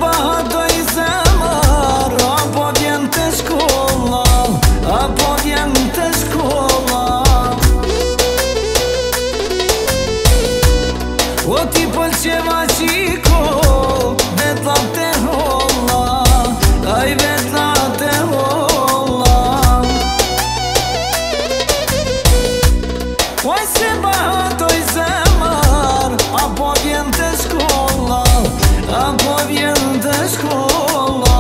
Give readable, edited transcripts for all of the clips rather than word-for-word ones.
bahatoj zemër, apo vjen të shkolla, apo vjen të shkolla. O ti pëlqeva qiko, vetla të holla, aj vetla të holla. Oj se bahatoj zemër, apo vjen të shkolla, apo vjen të shkolla.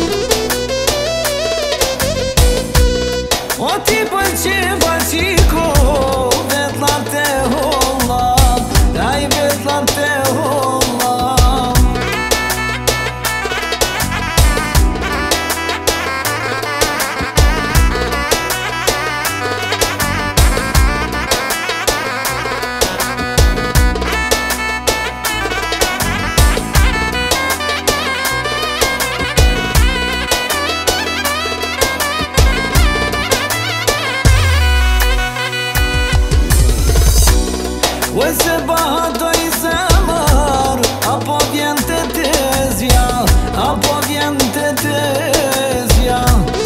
O ti pëlqeva qiko, vetla të holla, aj vetla të holla. Oj se bahatoj zemër, apo vjen të tezja, apo vjen të tezja.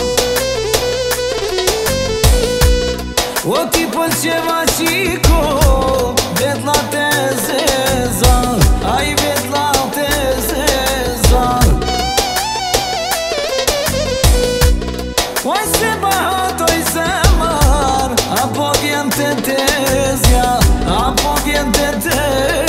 O ti pëlqeva qiko, vetla të zeza, aj vetla të zeza. Oj se bahatoj zemër, apo vjen të tezja, apo vjen të tezja.